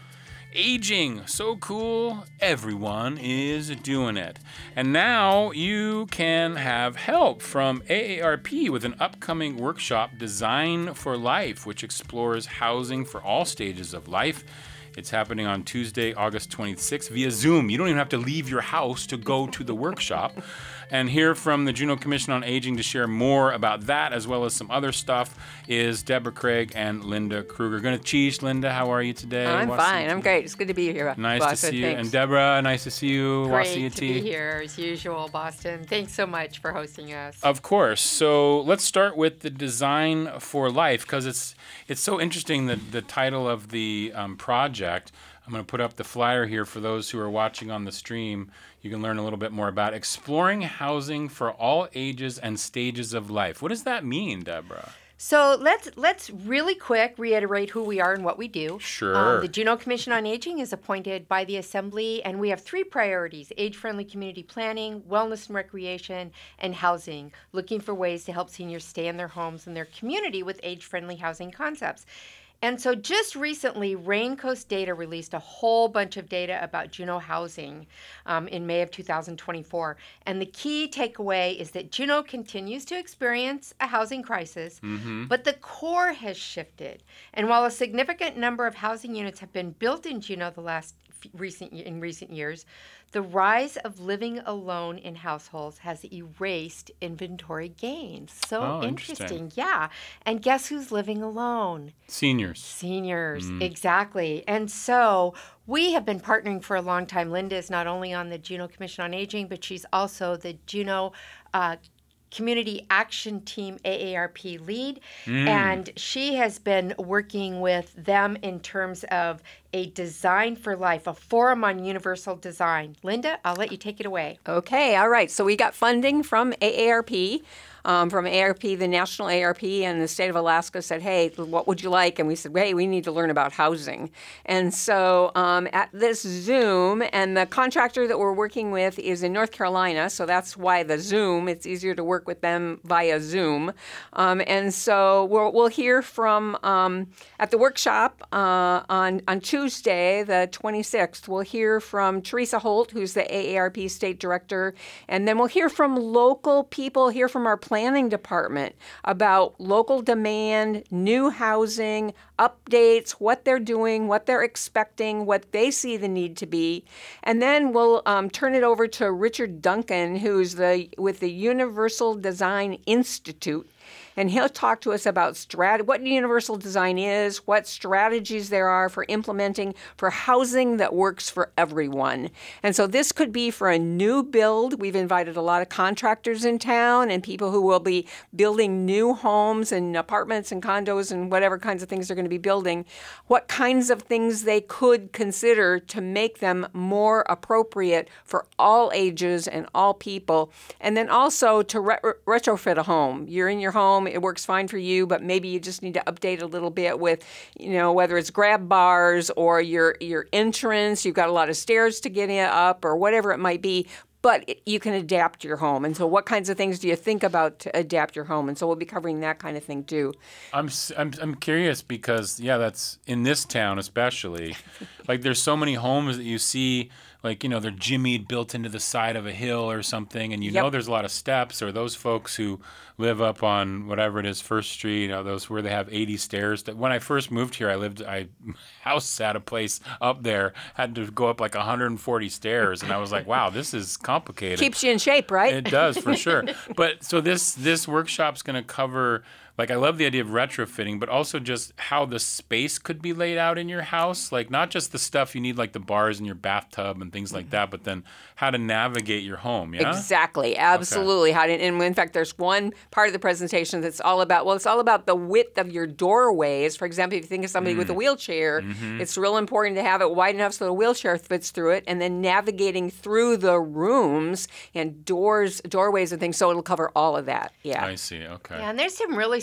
Aging, so cool, everyone is doing it. And now you can have help from A A R P with an upcoming workshop, Design for Life, which explores housing for all stages of life. It's happening on Tuesday, August twenty-sixth via Zoom. You don't even have to leave your house to go to the workshop. And here from the Juneau Commission on Aging to share more about that, as well as some other stuff, is Deborah Craig and Linda Kruger. Going to cheese, Linda. How are you today? I'm What's fine. I'm great. It's good to be here. Nice Boston. to see you. Thanks. And Deborah, nice to see you. Great to be here as usual, Boston. Thanks so much for hosting us. Of course. So let's start with the Design for Life, because it's it's so interesting, the, the title of the um, project. I'm going to put up the flyer here for those who are watching on the stream. You can learn a little bit more about exploring housing for all ages and stages of life. What does that mean, Deborah? So let's let's really quick reiterate who we are and what we do. Sure. Um, the Juneau Commission on Aging is appointed by the Assembly, and we have three priorities: age-friendly community planning, wellness and recreation, and housing, looking for ways to help seniors stay in their homes and their community with age-friendly housing concepts. And so just recently, Raincoast Data released a whole bunch of data about Juneau housing um, in May of two thousand twenty-four. And the key takeaway is that Juneau continues to experience a housing crisis, mm-hmm. but the core has shifted. And while a significant number of housing units have been built in Juneau the last recent in recent years, the rise of living alone in households has erased inventory gains. So oh, interesting. interesting. Yeah. And guess who's living alone? Seniors. Seniors, Mm. exactly. And so we have been partnering for a long time. Linda is not only on the Juneau Commission on Aging, but she's also the Juneau uh, Community Action Team A A R P lead, Mm. and she has been working with them in terms of a Design for Life, a forum on universal design. Linda, I'll let you take it away. Okay, all right. So we got funding from A A R P. Um, from A A R P, the National A A R P, and the state of Alaska said, hey, what would you like? And we said, hey, we need to learn about housing. And so um, at this Zoom, and the contractor that we're working with is in North Carolina, so that's why the Zoom, it's easier to work with them via Zoom. Um, and so we'll, we'll hear from, um, at the workshop uh, on, on Tuesday, the twenty-sixth, we'll hear from Teresa Holt, who's the A A R P state director, and then we'll hear from local people, hear from our planning department about local demand, new housing, updates, what they're doing, what they're expecting, what they see the need to be. And then we'll um, turn it over to Richard Duncan, who's the with the Universal Design Institute. And he'll talk to us about strat- what universal design is, what strategies there are for implementing for housing that works for everyone. And so this could be for a new build. We've invited a lot of contractors in town and people who will be building new homes and apartments and condos and whatever kinds of things they're going to be building, what kinds of things they could consider to make them more appropriate for all ages and all people. And then also to re- retrofit a home. You're in your home. It works fine for you, but maybe you just need to update a little bit with, you know, whether it's grab bars or your your entrance, you've got a lot of stairs to get in, up or whatever it might be, but it, you can adapt your home. And so what kinds of things do you think about to adapt your home? And so we'll be covering that kind of thing too. I'm I'm I'm curious because, yeah, that's in this town especially. Like there's so many homes that you see, like, you know, they're jimmied, built into the side of a hill or something, and you Yep. know there's a lot of steps, or those folks who live up on whatever it is, First Street, you know, those where they have eighty stairs. That when I first moved here, I lived, I house at a place up there, had to go up like one hundred forty stairs, and I was like, wow, this is complicated. Keeps you in shape, right? It does, for sure. But so this this workshop's going to cover, like, I love the idea of retrofitting, but also just how the space could be laid out in your house. Like, not just the stuff you need, like the bars in your bathtub and things like that, but then how to navigate your home, yeah? Exactly, absolutely. How to, and in fact, there's one part of the presentation that's all about, well, it's all about the width of your doorways. For example, if you think of somebody mm. with a wheelchair, mm-hmm. it's real important to have it wide enough so the wheelchair fits through it, and then navigating through the rooms and doors, doorways and things, so it'll cover all of that, yeah. I see, okay. Yeah, and there's some really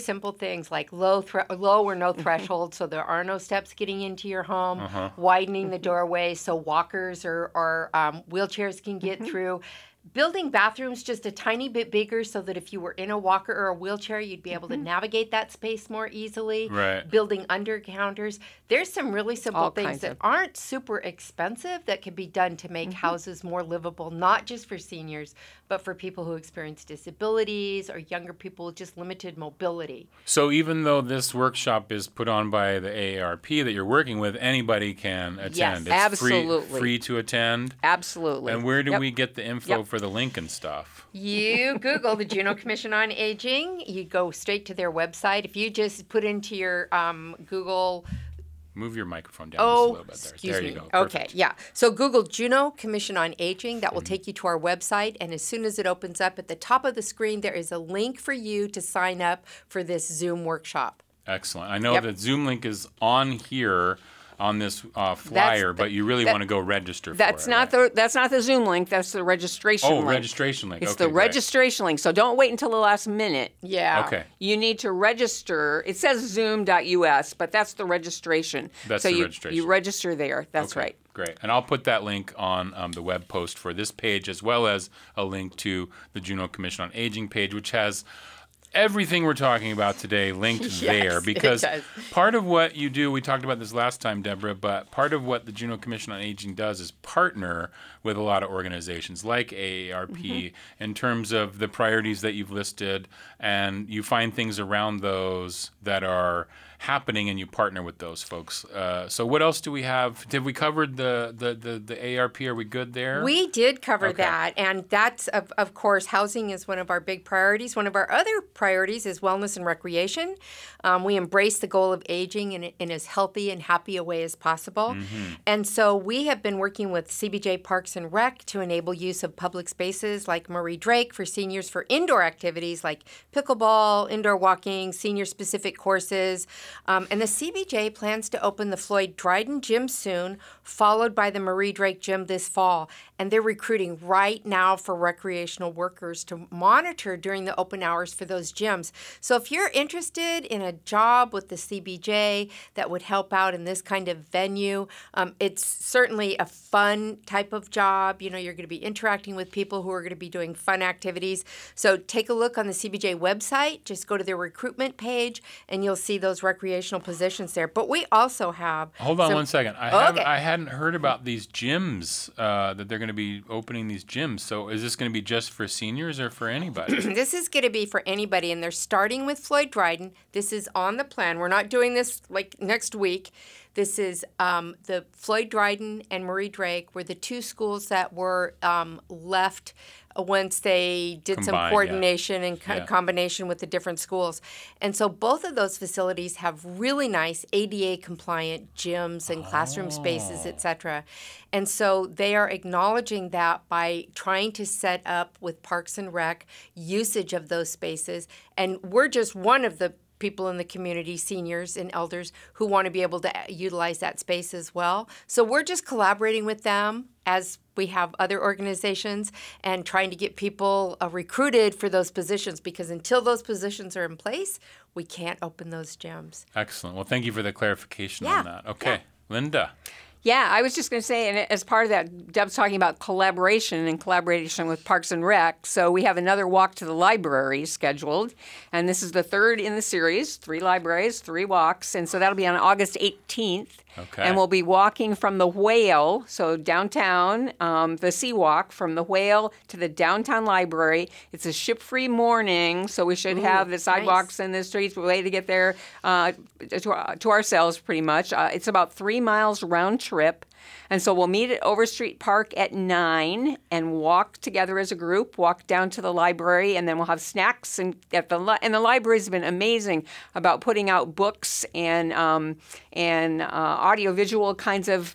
simple things like low, thre- low or no threshold, so there are no steps getting into your home, Uh-huh. widening the doorway so walkers or, or um, wheelchairs can get through. Building bathrooms just a tiny bit bigger so that if you were in a walker or a wheelchair, you'd be able to navigate that space more easily. Right. Building under counters. There's some really simple All things kinds that of- aren't super expensive that can be done to make houses more livable, not just for seniors, but for people who experience disabilities or younger people with just limited mobility. So even though this workshop is put on by the A A R P that you're working with, anybody can attend. Yes. It's Absolutely. free, free to attend. Absolutely. And where do Yep. we get the info Yep. for the link and stuff? You Google the Juneau Commission on Aging. You go straight to their website. If you just put into your um, Google. Move your microphone down Oh, just a little bit there. excuse there me. you go. Okay, Perfect. yeah. So Google Juneau Commission on Aging. That will Mm-hmm. take you to our website. And as soon as it opens up at the top of the screen, there is a link for you to sign up for this Zoom workshop. Excellent. I know Yep. that Zoom link is on here on this uh, flyer, the- but you really that- want to go register That's for it. not the that's not the Zoom link. That's the registration Oh, link. registration link. It's Okay, the great. registration link. So don't wait until the last minute. Yeah. Okay. You need to register. It says zoom dot U S, but that's the registration. That's so the you, registration. you register there. That's Okay, right. Great. And I'll put that link on um, the web post for this page, as well as a link to the Juneau Commission on Aging page, which has everything we're talking about today linked Yes, there. it Because does. part of what you do, we talked about this last time, Deborah, but part of what the Juneau Commission on Aging does is partner with a lot of organizations like A A R P Mm-hmm. in terms of the priorities that you've listed, and you find things around those that are happening and you partner with those folks. Uh, so what else do we have? Did we cover the, the, the, the A A R P? Are we good there? We did cover Okay. that, and that's of, of course housing is one of our big priorities. One of our other priorities is wellness and recreation. Um, we embrace the goal of aging in, in as healthy and happy a way as possible, Mm-hmm. and so we have been working with C B J Parks and Rec to enable use of public spaces like Marie Drake for seniors for indoor activities like pickleball, indoor walking, senior-specific courses. Um, and the C B J plans to open the Floyd Dryden Gym soon, followed by the Marie Drake Gym this fall. And they're recruiting right now for recreational workers to monitor during the open hours for those gyms. So if you're interested in a job with the C B J that would help out in this kind of venue, um, it's certainly a fun type of job. You know, you're going to be interacting with people who are going to be doing fun activities. So take a look on the C B J website. Just go to their recruitment page, and you'll see those recreational positions there. But we also have Hold on some- one second. I, Oh, haven't, okay. I hadn't heard about these gyms, uh, that they're going to be opening these gyms. So is this going to be just for seniors or for anybody? This is going to be for anybody, and they're starting with Floyd Dryden. This is on the plan. We're not doing this like next week. This is um, the Floyd Dryden and Marie Drake were the two schools that were um, left once they did Combined, some yeah. coordination and co- Yeah. combination with the different schools. And so both of those facilities have really nice A D A compliant gyms and classroom spaces, et cetera. And so they are acknowledging that by trying to set up with Parks and Rec usage of those spaces. And we're just one of the people in the community, seniors and elders, who want to be able to utilize that space as well. So we're just collaborating with them as we have other organizations and trying to get people uh, recruited for those positions, because until those positions are in place, we can't open those gyms. Excellent. Well, thank you for the clarification Yeah, on that. Okay. Linda. Yeah, I was just going to say, and as part of that, Deb's talking about collaboration and collaboration with Parks and Rec. So we have another walk to the library scheduled, and this is the third in the series, three libraries, three walks, and so that'll be on August eighteenth. Okay. And we'll be walking from the Whale, so downtown, um, the Sea Walk, from the Whale to the downtown library. It's a ship-free morning, so we should Ooh, have the sidewalks nice. and the streets, way to get there uh, to, to ourselves, pretty much. Uh, it's about three miles round trip. And so we'll meet at Overstreet Park at nine and walk together as a group, walk down to the library, and then we'll have snacks. And at the li- and the library's been amazing about putting out books and um, and uh, audiovisual kinds of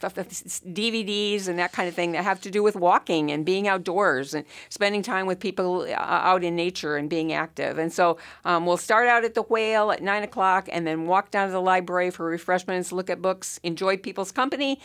D V Ds and that kind of thing that have to do with walking and being outdoors and spending time with people uh, out in nature and being active. And so um, we'll start out at the Whale at nine o'clock and then walk down to the library for refreshments, look at books, enjoy people's company, and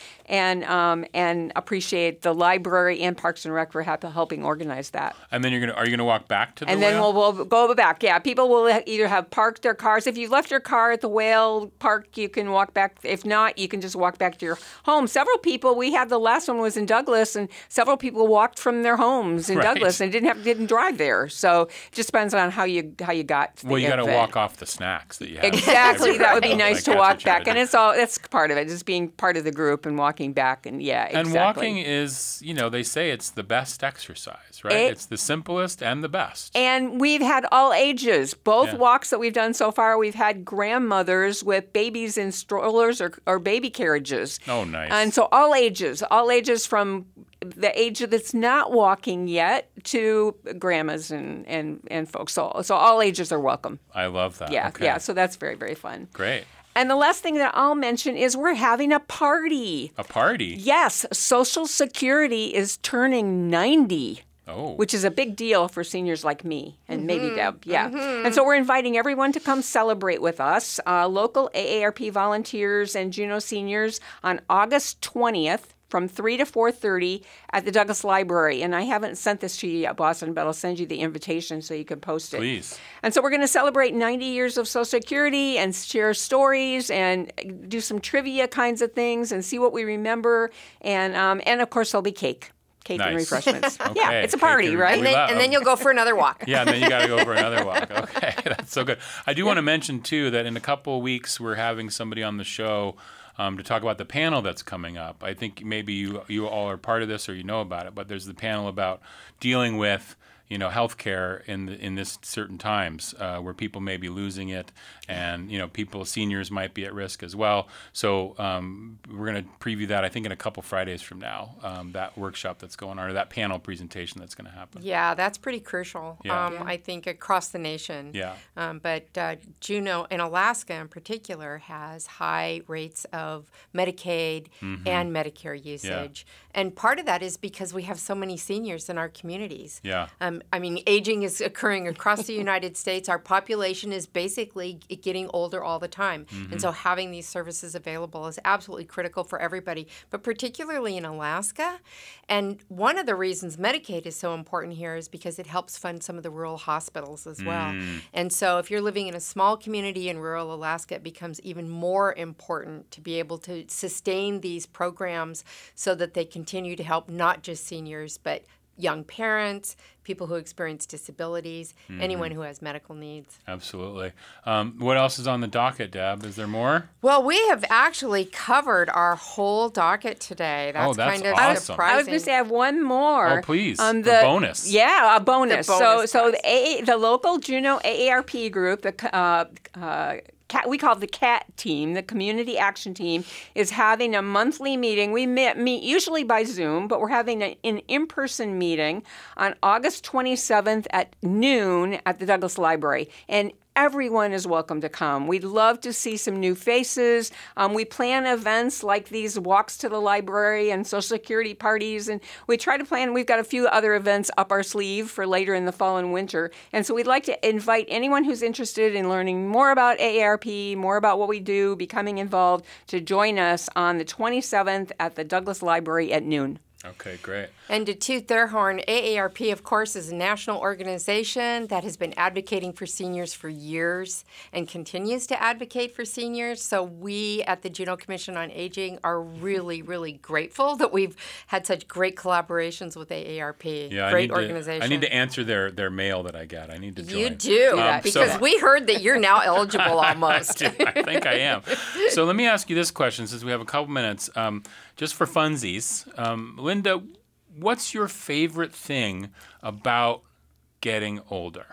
and um, and appreciate the library and Parks and Rec for help- helping organize that. And then you're gonna are you gonna walk back to the And then whale? we'll, we'll go back. Yeah, people will ha- either have parked their cars. If you left your car at the whale park, you can walk back. If not, you can just walk back to your home. Several people, we had the last one was in Douglas, and several people walked from their homes in Right. Douglas and didn't have didn't drive there. So it just depends on how you how you got to the well, you got to event. walk off the snacks that you have. Exactly. That would be Like, nice to that's walk what you gotta back. And do. it's all that's part of it, just being part of the group and walking back. And yeah, And exactly. walking is, you know, they say it's the best exercise, right? It- it's the simplest and the best. And we've had all ages. Both Yeah. walks that we've done so far, we've had grandmothers with babies in strollers or, or baby carriages. Oh, nice. And so all ages, all ages from the age that's not walking yet to grandmas and, and, and folks. So, so all ages are welcome. I love that. Yeah, Okay. yeah. So that's very, very fun. Great. And the last thing that I'll mention is we're having a party. A party? Yes, Social Security is turning ninety. Oh. Which is a big deal for seniors like me and maybe Mhm, Deb. Yeah. mhm. And so we're inviting everyone to come celebrate with us, uh, local A A R P volunteers and Juneau seniors on August twentieth from three to four thirty at the Douglas Library. And I haven't sent this to you yet, Boston, but I'll send you the invitation so you can post it. Please. And so we're going to celebrate ninety years of Social Security and share stories and do some trivia kinds of things and see what we remember. And, um, and of course, there'll be cake. Cake and Nice. refreshments. Okay, Yeah, it's a cake party, and- right? And then, and then you'll go for another walk. Yeah, and then you got to go for another walk. Okay, that's so good. I do want to mention, too, that in a couple of weeks, we're having somebody on the show um, to talk about the panel that's coming up. I think maybe you you all are part of this or you know about it, but there's the panel about dealing with you know, healthcare in the, in this certain times uh, where people may be losing it, and you know, people, seniors might be at risk as well. So um, we're going to preview that, I think, in a couple Fridays from now. Um, that workshop that's going on, or that panel presentation that's going to happen. Yeah, that's pretty crucial. Yeah. Um, Yeah. I think across the nation. Yeah. Um, but uh, Juneau, in Alaska in particular, has high rates of Medicaid Mhm. and Medicare usage, and part of that is because we have so many seniors in our communities. Yeah. Um, I mean, aging is occurring across the United States. Our population is basically g- getting older all the time. Mhm. And so having these services available is absolutely critical for everybody, but particularly in Alaska. And one of the reasons Medicaid is so important here is because it helps fund some of the rural hospitals as well. Mm. And so if you're living in a small community in rural Alaska, it becomes even more important to be able to sustain these programs so that they continue to help not just seniors, but young parents, people who experience disabilities, Mhm. anyone who has medical needs. Absolutely. Um, what else is on the docket, Deb? Is there more? Well, we have actually covered our whole docket today. That's, Oh, that's kind of awesome. surprising. I was going to say I have one more. Oh, please. Um, A the, bonus. Yeah, a bonus. The so, bonus so the, A A, the local Juneau A A R P group, the uh, uh, Cat, we call it the CAT team, the Community Action Team, is having a monthly meeting. We meet, meet usually by Zoom, but we're having a, an in-person meeting on August twenty-seventh at noon at the Douglas Library. And everyone is welcome to come. We'd love to see some new faces. Um, we plan events like these walks to the library and Social Security parties, and we try to plan. We've got a few other events up our sleeve for later in the fall and winter. And so we'd like to invite anyone who's interested in learning more about A A R P, more about what we do, becoming involved, to join us on the twenty-seventh at the Douglas Library at noon. Okay, great. And to toot their horn, A A R P, of course, is a national organization that has been advocating for seniors for years and continues to advocate for seniors. So we at the Juneau Commission on Aging are really, really grateful that we've had such great collaborations with A A R P. Yeah, great I need organization. To, I need to answer their, their mail that I get. I need to join. You do, Um, because so- we heard that you're now eligible almost. I, do. I think I am. So let me ask you this question, since we have a couple minutes, um, just for funsies. Um, Linda, what's your favorite thing about getting older?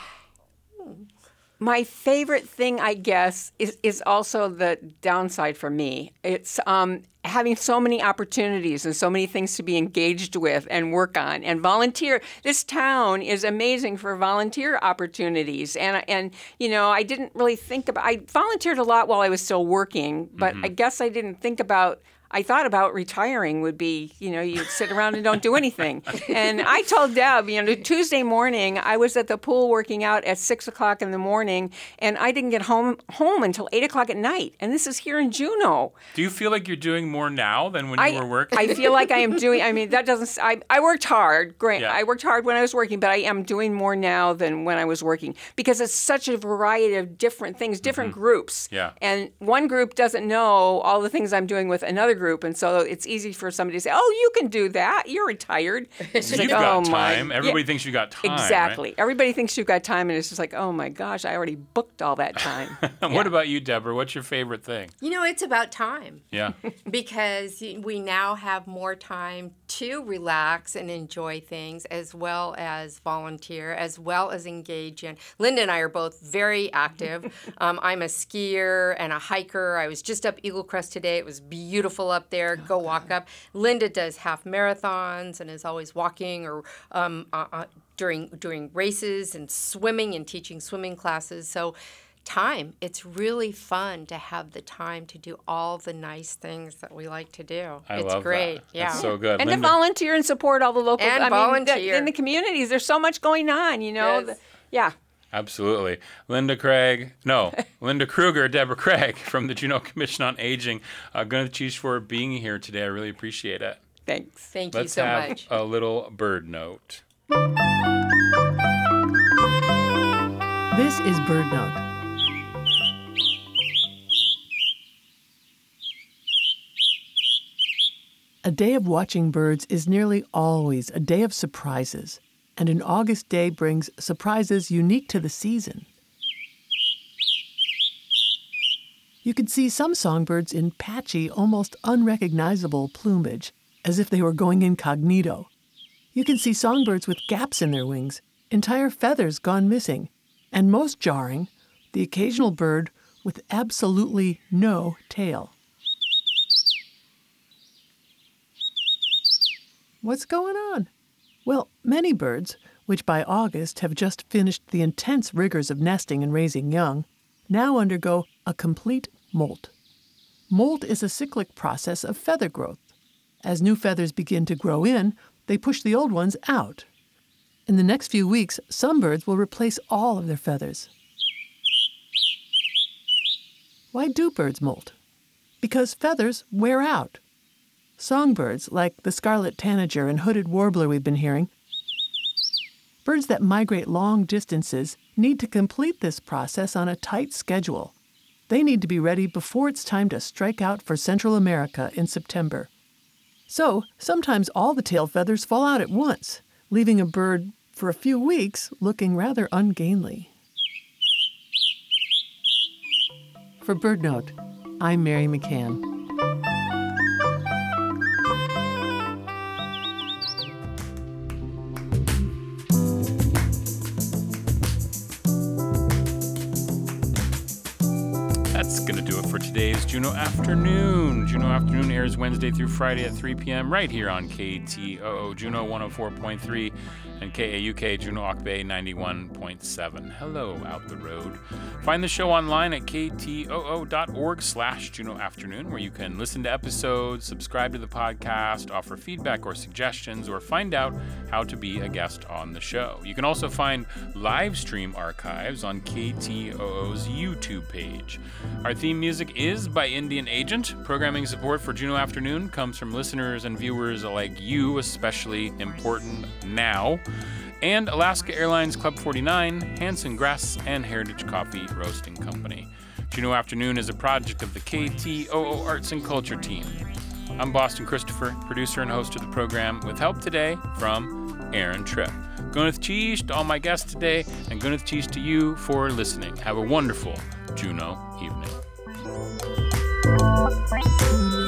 My favorite thing, I guess, is, is also the downside for me. It's um, having so many opportunities and so many things to be engaged with and work on and volunteer. This town is amazing for volunteer opportunities. And, and you know, I didn't really think about, I volunteered a lot while I was still working, but Mhm. I guess I didn't think about I thought about retiring would be, you know, you sit around and don't do anything. And I told Deb, you know, Tuesday morning, I was at the pool working out at six o'clock in the morning, and I didn't get home home until eight o'clock at night. And this is here in Juneau. Do you feel like you're doing more now than when I, you were working? I feel like I am doing, I mean, that doesn't, I, I worked hard. Great. Yeah. I worked hard when I was working, but I am doing more now than when I was working because it's such a variety of different things, different Mm-hmm. groups. Yeah. And one group doesn't know all the things I'm doing with another group. And so it's easy for somebody to say, oh, you can do that. You're retired. It's just You've like, got oh, my. time. Everybody Yeah. thinks you got time. Exactly. Right? Everybody thinks you've got time, and it's just like, oh my gosh, I already booked all that time. What about you, Deborah? What's your favorite thing? You know, it's about time. Yeah. Because we now have more time to relax and enjoy things as well as volunteer, as well as engage in. Linda and I are both very active. um, I'm a skier and a hiker. I was just up Eagle Crest today. It was beautiful up there. Go walk up. Linda does half marathons and is always walking or um, uh, uh, during during races and swimming and teaching swimming classes. So time. It's really fun to have the time to do all the nice things that we like to do. I it's love great. that. Yeah. That's so good. And Linda? to volunteer and support all the local And I mean, volunteer. the- in the communities. There's so much going on, you know. Yes. The- yeah. Absolutely. Linda Craig, no, Linda Kruger, Deborah Craig from the Juneau Commission on Aging. Uh, Gwyneth Cheese for being here today. I really appreciate it. Thanks. Thank Let's you so have much. a little bird note. This is Bird Note. A day of watching birds is nearly always a day of surprises, and an August day brings surprises unique to the season. You can see some songbirds in patchy, almost unrecognizable plumage, as if they were going incognito. You can see songbirds with gaps in their wings, entire feathers gone missing, and most jarring, the occasional bird with absolutely no tail. What's going on? Well, many birds, which by August have just finished the intense rigors of nesting and raising young, now undergo a complete molt. Molt is a cyclic process of feather growth. As new feathers begin to grow in, they push the old ones out. In the next few weeks, some birds will replace all of their feathers. Why do birds molt? Because feathers wear out. Songbirds, like the scarlet tanager and hooded warbler we've been hearing, birds that migrate long distances need to complete this process on a tight schedule. They need to be ready before it's time to strike out for Central America in September. So, sometimes all the tail feathers fall out at once, leaving a bird, for a few weeks, looking rather ungainly. For Bird Note, I'm Mary McCann. That's going to do it for today's Juneau Afternoon. Juneau Afternoon airs Wednesday through Friday at three p.m. right here on K T O O Juneau one oh four point three and K A U K Juneau Ock Bay ninety-one point seven. Hello out the road. Find the show online at K T O O dot org slash Juneau Afternoon, where you can listen to episodes, subscribe to the podcast, offer feedback or suggestions, or find out how to be a guest on the show. You can also find live stream archives on K T O O's YouTube page. Our theme music is by Indian Agent. Programming support for Juneau Afternoon comes from listeners and viewers like you, especially important now. And Alaska Airlines Club forty-nine, Hanson Grass, and Heritage Coffee Roasting Company. Juneau Afternoon is a project of the K T O O Arts and Culture team. I'm Boston Christopher, producer and host of the program, with help today from Aaron Tripp. Gwyneth Cheese to all my guests today, and Gwyneth Cheese to you for listening. Have a wonderful Juneau evening.